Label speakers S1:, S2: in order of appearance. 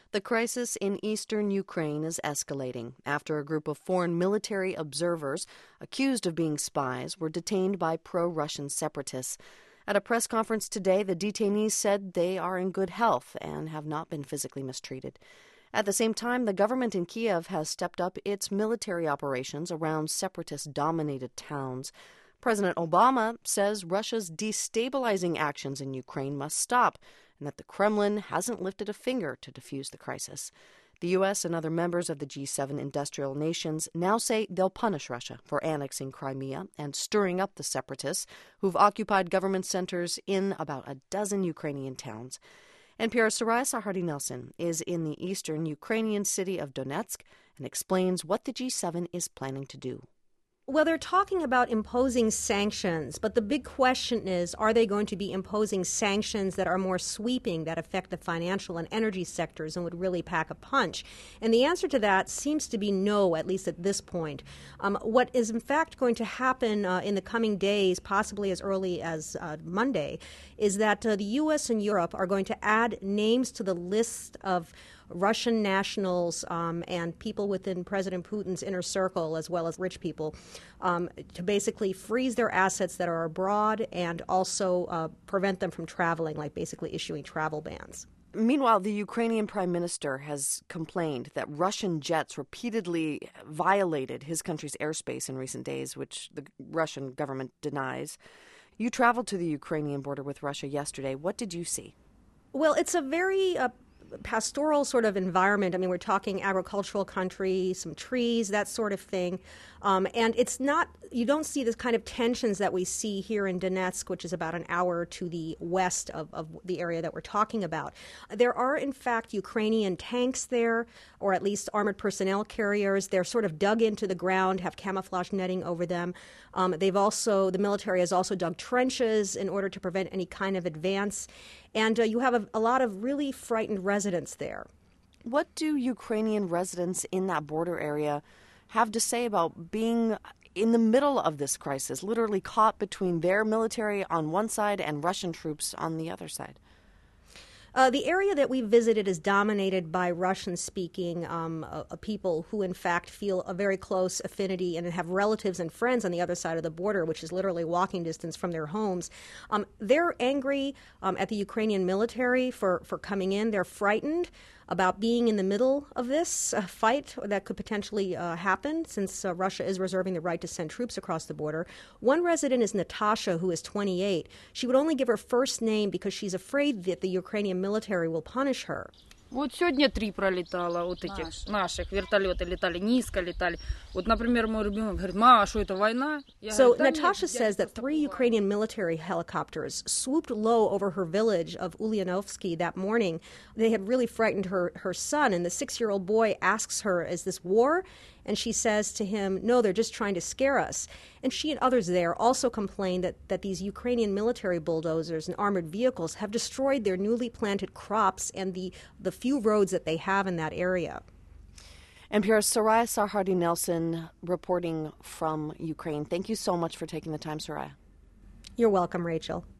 S1: The crisis in eastern Ukraine is escalating after a group of foreign military observers accused of being spies were detained by pro-Russian separatists. At a press conference today, the detainees said they are in good health and have not been physically mistreated. At the same time, the government in Kiev has stepped up its military operations around separatist-dominated towns. President Obama says Russia's destabilizing actions in Ukraine must stop and that the Kremlin hasn't lifted a finger to defuse the crisis. The U.S. and other members of the G7 industrial nations now say they'll punish Russia for annexing Crimea and stirring up the separatists who've occupied government centers in about a dozen Ukrainian towns. NPR's Soraya Sarhadi Nelson is in the eastern Ukrainian city of Donetsk and explains what the G7 is planning to do.
S2: Well, they're talking about imposing sanctions, but the big question is, are they going to be imposing sanctions that are more sweeping, that affect the financial and energy sectors and would really pack a punch? And the answer to that seems to be no, at least at this point. What is in fact going to happen in the coming days, possibly as early as Monday, is that the U.S. and Europe are going to add names to the list of Russian nationals and people within President Putin's inner circle, as well as rich people, to basically freeze their assets that are abroad and also prevent them from traveling, like basically issuing travel bans.
S1: Meanwhile, the Ukrainian prime minister has complained that Russian jets repeatedly violated his country's airspace in recent days, which the Russian government denies. You traveled to the Ukrainian border with Russia yesterday. What did you see?
S2: Well, it's a very pastoral sort of environment. I mean, we're talking agricultural country, some trees, that sort of thing. And it's not, you don't see this kind of tensions that we see here in Donetsk, which is about an hour to the west of the area that we're talking about. There are, in fact, Ukrainian tanks there, or at least armored personnel carriers. They're sort of dug into the ground, have camouflage netting over them. The military has also dug trenches in order to prevent any kind of advance. And you have a lot of really frightened residents there.
S1: What do Ukrainian residents in that border area have to say about being in the middle of this crisis, literally caught between their military on one side and Russian troops on the other side?
S2: The area that we visited is dominated by Russian-speaking people who, in fact, feel a very close affinity and have relatives and friends on the other side of the border, which is literally walking distance from their homes. They're angry at the Ukrainian military for coming in. They're frightened about being in the middle of this fight that could potentially happen, since Russia is reserving the right to send troops across the border. One resident is Natasha, who is 28. She would only give her first name because she's afraid that the Ukrainian military will punish her.
S3: Вот сегодня 3 пролетало, вот этих наших вертолеты летали, низко летали. Вот, например, мой ребенок говорит: «Ма, а что это, война?»
S2: So Natasha says that 3 Ukrainian military helicopters swooped low over her village of Ulyanovsky that morning. They had really frightened her son, and the 6-year-old boy asks her, "Is this war?" And she says to him, "No, they're just trying to scare us." And she and others there also complain that these Ukrainian military bulldozers and armored vehicles have destroyed their newly planted crops and the few roads that they have in that area.
S1: NPR's Soraya Sarhadi Nelson reporting from Ukraine. Thank you so much for taking the time, Soraya.
S2: You're welcome, Rachel.